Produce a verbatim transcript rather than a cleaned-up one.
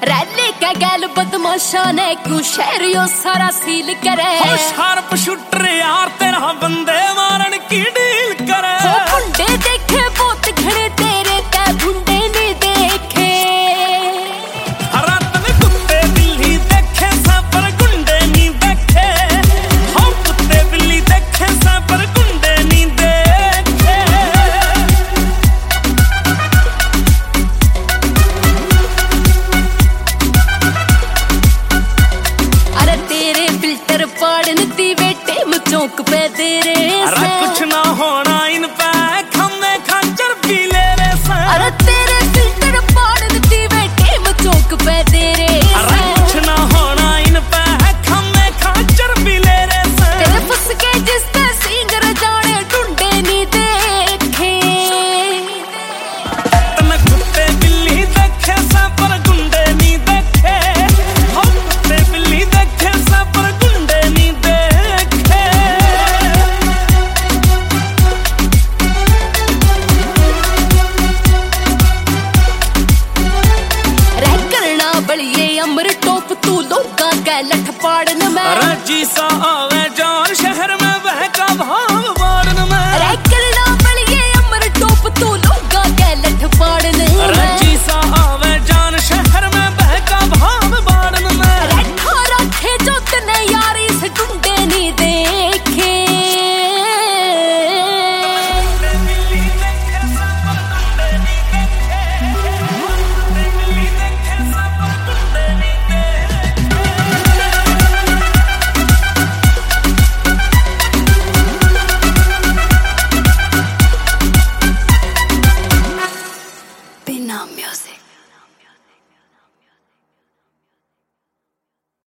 Rally का गैल बदमाशा ने क्यों शहरियों सारा सील करे। हो शार्प शूटर यार तेरा बंदे मारन की डील करे। हो फुंडे देख